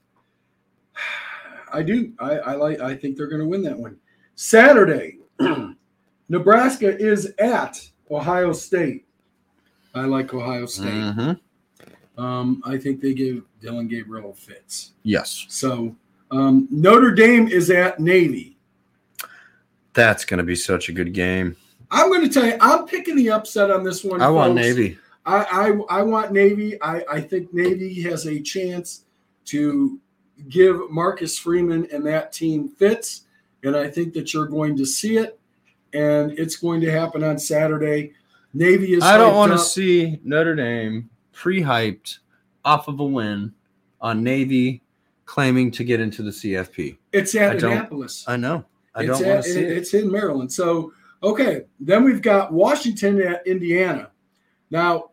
I do. I think they're going to win that one. Saturday, Nebraska is at Ohio State. I like Ohio State. Mm-hmm. I think they give Dylan Gabriel fits. Yes. So Notre Dame is at Navy. That's going to be such a good game. I'm going to tell you, I'm picking the upset on this one. I want folks. Navy. I want Navy. I think Navy has a chance to give Marcus Freeman and that team fits, and I think that you're going to see it, and it's going to happen on Saturday. Navy is. I don't want to hyped up. see Notre Dame pre-hyped off of a win on Navy claiming to get into the CFP. It's at Annapolis. I know. I don't want to see it. It's in Maryland. So, okay. Then we've got Washington at Indiana. Now,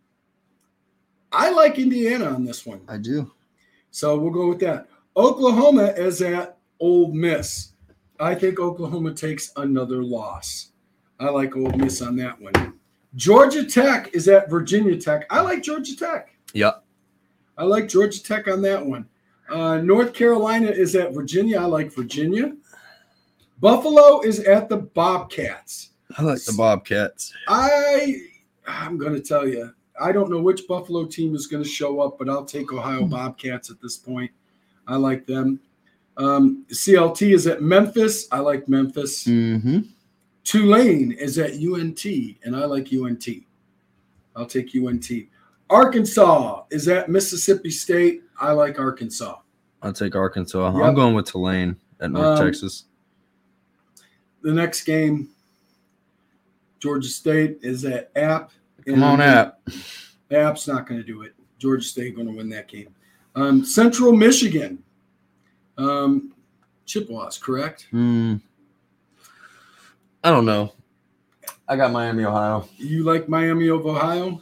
I like Indiana on this one. I do. So we'll go with that. Oklahoma is at Ole Miss. I think Oklahoma takes another loss. I like Ole Miss on that one. Georgia Tech is at Virginia Tech. I like Georgia Tech. Yep. I like Georgia Tech on that one. North Carolina is at Virginia. I like Virginia. Buffalo is at the Bobcats. I like the Bobcats. I'm going to tell you, I don't know which Buffalo team is going to show up, but I'll take Ohio Bobcats at this point. I like them. CLT is at Memphis. I like Memphis. Mm-hmm. Tulane is at UNT, and I like UNT. I'll take UNT. Arkansas is at Mississippi State. I like Arkansas. I'll take Arkansas. Yep. I'm going with Tulane at North Texas. The next game, Georgia State is at App. Come on, App. App's not going to do it. Georgia State going to win that game. Central Michigan Chippewas, correct? I don't know. I got Miami, Ohio. You like Miami of Ohio?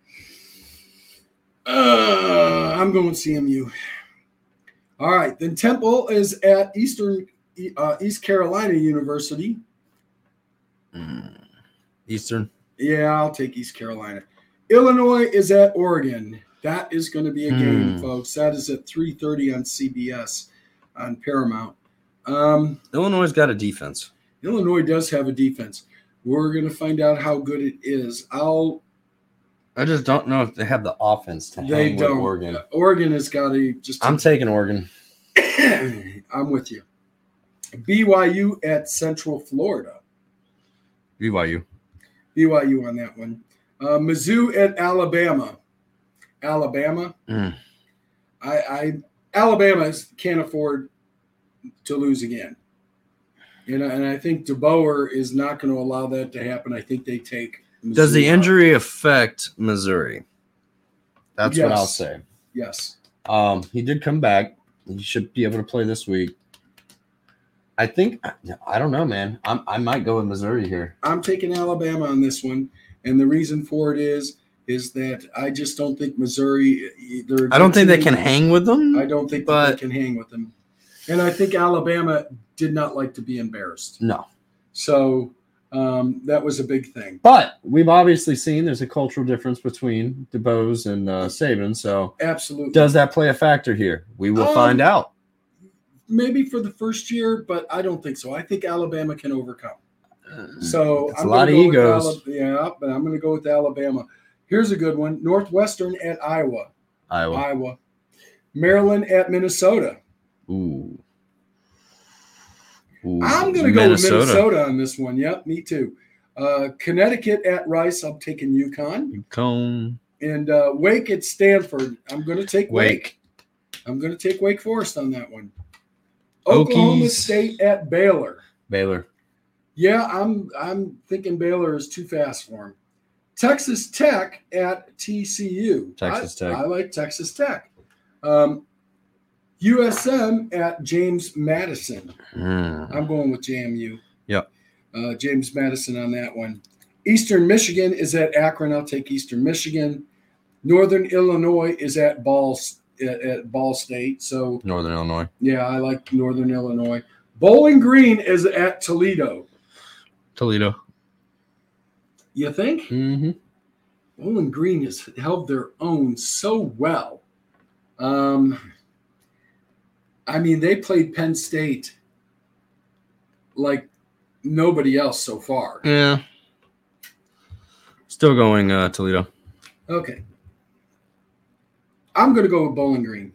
I'm going with CMU. All right. Then Temple is at East Carolina University. Eastern. Yeah, I'll take East Carolina. Illinois is at Oregon. That is going to be a game, folks. That is at 3:30 on CBS on Paramount. Illinois got a defense. Illinois does have a defense. We're going to find out how good it is. I just don't know if they have the offense to They hang with don't. Oregon. Oregon has got I'm taking Oregon. I'm with you. BYU at Central Florida. BYU. BYU on that one. Mizzou at Alabama. Alabama. Alabama can't afford to lose again. And I think DeBoer is not going to allow that to happen. I think they take Mizzou. Does the injury affect Missouri? That's what I'll say. Yes. He did come back. He should be able to play this week. I don't know, man. I might go with Missouri here. I'm taking Alabama on this one. And the reason for it is that I just don't think Missouri. I don't think they can hang with them. I don't think that they can hang with them. And I think Alabama did not like to be embarrassed. No. So that was a big thing. But we've obviously seen there's a cultural difference between DeBose and Saban. So absolutely. Does that play a factor here? We will find out. Maybe for the first year, but I don't think so. I think Alabama can overcome. So it's a lot of egos. But I'm going to go with Alabama. Here's a good one. Northwestern at Iowa. Iowa. Maryland at Minnesota. Ooh. I'm going to go with Minnesota on this one. Yep, me too. Connecticut at Rice. I'm taking UConn. And Wake at Stanford. I'm going to take Wake. I'm going to take Wake Forest on that one. Oklahoma State at Baylor. Yeah, I'm thinking Baylor is too fast for him. Texas Tech at TCU. I like Texas Tech. USM at James Madison. I'm going with JMU. Yep. James Madison on that one. Eastern Michigan is at Akron. I'll take Eastern Michigan. Northern Illinois is at Ball State. So Northern Illinois. Yeah, I like Northern Illinois. Bowling Green is at Toledo. You think? Mm-hmm. Bowling Green has held their own so well. I mean, they played Penn State like nobody else so far. Yeah. Still going Toledo. Okay. I'm going to go with Bowling Green.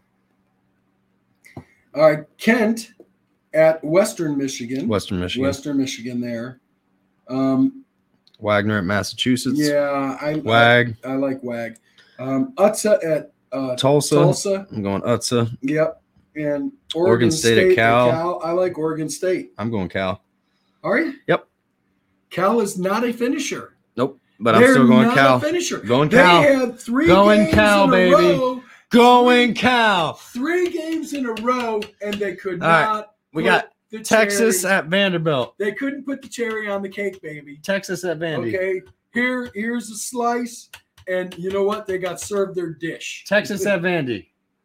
All right. Kent at Western Michigan there. Wagner at Massachusetts. Yeah. I like Wag. Utsa at Tulsa. I'm going Utsa. Yep. And Oregon State at Cal. I like Oregon State. I'm going Cal. Are you? Yep. Cal is not a finisher. Nope. But I'm still going Cal. A finisher. Going Cal. They had 3 games Cal, in baby. a row. Going Cal. 3 games in a row, and they could not. Right. We got Texas at Vanderbilt. They couldn't put the cherry on the cake, baby. Texas at Vandy. Okay. Here's a slice, and you know what? They got served their dish. Texas at Vandy.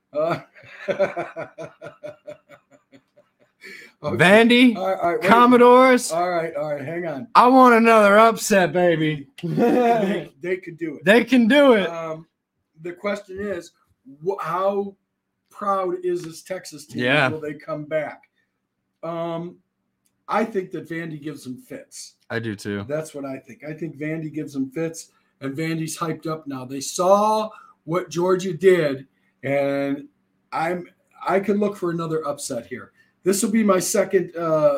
Okay. Vandy, all right, Commodores. All right, hang on. I want another upset, baby. they could do it. They can do it. The question is, how proud is this Texas team? Yeah. Will they come back? I think that Vandy gives them fits. I do too. That's what I think. I think Vandy gives them fits, and Vandy's hyped up now. They saw what Georgia did, and I could look for another upset here. This will be my second.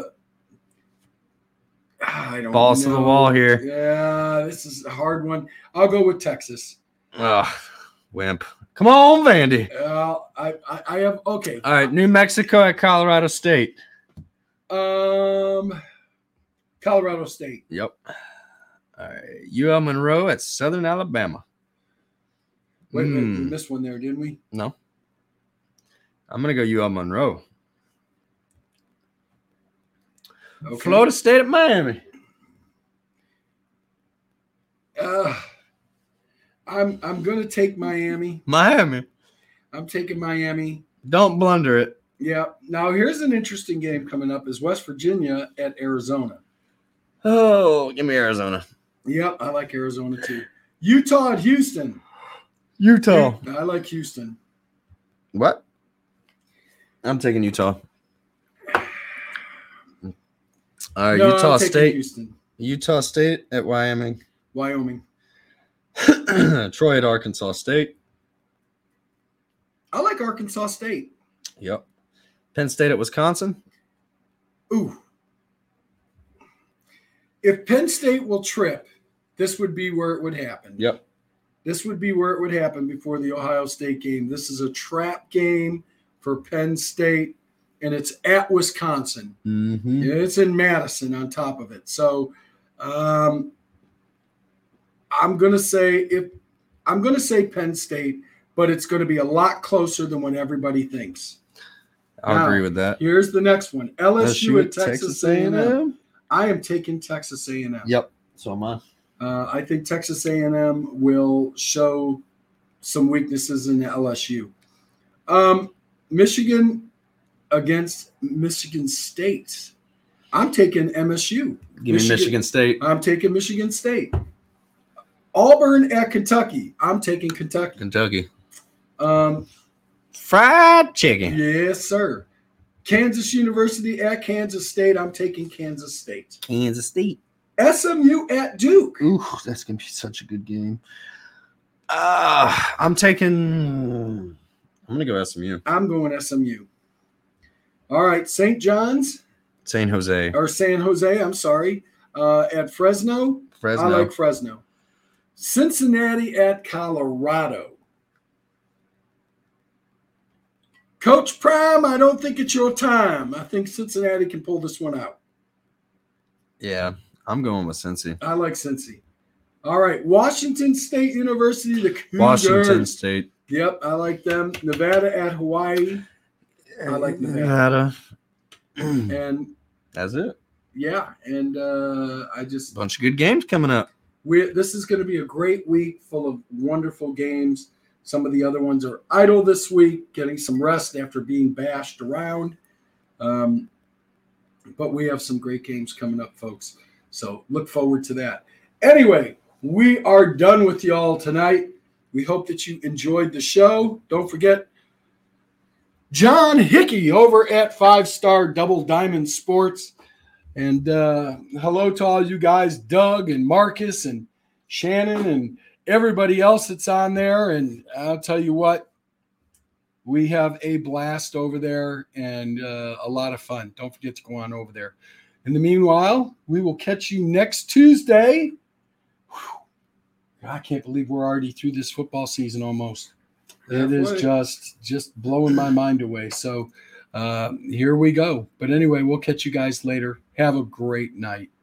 I don't balls to the wall here. Yeah, this is a hard one. I'll go with Texas. Wimp. Come on, Vandy. I have okay. All right, New Mexico at Colorado State. Colorado State. Yep. All right, UL Monroe at Southern Alabama. Wait, we missed one there, didn't we? No. I'm gonna go UL Monroe. Okay. Florida State at Miami. I'm going to take Miami. Miami. I'm taking Miami. Don't blunder it. Yeah. Now here's an interesting game coming up: is West Virginia at Arizona. Oh, give me Arizona. Yep, I like Arizona too. Utah at Houston. Utah. I like Houston. What? I'm taking Utah. No, Utah I'm taking State. Houston. Utah State at Wyoming. Wyoming. Troy at Arkansas State. I like Arkansas State. Yep. Penn State at Wisconsin. Ooh. If Penn State will trip, this would be where it would happen. Yep. This would be where it would happen before the Ohio State game. This is a trap game for Penn State, and it's at Wisconsin. Mm-hmm. It's in Madison on top of it. So I'm going to say Penn State, but it's going to be a lot closer than what everybody thinks. I'll agree with that. Here's the next one. LSU at Texas A&M. I am taking Texas A&M. Yep. So am I. I think Texas A&M will show some weaknesses in LSU. Michigan against Michigan State. I'm taking MSU. Give me Michigan State. I'm taking Michigan State. Auburn at Kentucky. I'm taking Kentucky. Kentucky. Fried chicken. Yes, sir. Kansas University at Kansas State. I'm taking Kansas State. Kansas State. SMU at Duke. Ooh, that's going to be such a good game. I'm going to go SMU. I'm going SMU. All right, St. John's. San Jose. Or San Jose, I'm sorry. At Fresno. Fresno. I like Fresno. Cincinnati at Colorado. Coach Prime, I don't think it's your time. I think Cincinnati can pull this one out. Yeah, I'm going with Cincy. I like Cincy. All right, Washington State University, the Cougars. Washington State. Yep, I like them. Nevada at Hawaii. I like Nevada. And that's it. Yeah, and I just bunch of good games coming up. This is going to be a great week full of wonderful games. Some of the other ones are idle this week, getting some rest after being bashed around. But we have some great games coming up, folks. So look forward to that. Anyway, we are done with y'all tonight. We hope that you enjoyed the show. Don't forget, John Hickey over at 5-Star Double Diamond Sports. And hello to all you guys, Doug and Marcus and Shannon and everybody else that's on there. And I'll tell you what, we have a blast over there and a lot of fun. Don't forget to go on over there. In the meanwhile, we will catch you next Tuesday. Whew. I can't believe we're already through this football season almost. It is just blowing my mind away. So here we go. But anyway, we'll catch you guys later. Have a great night.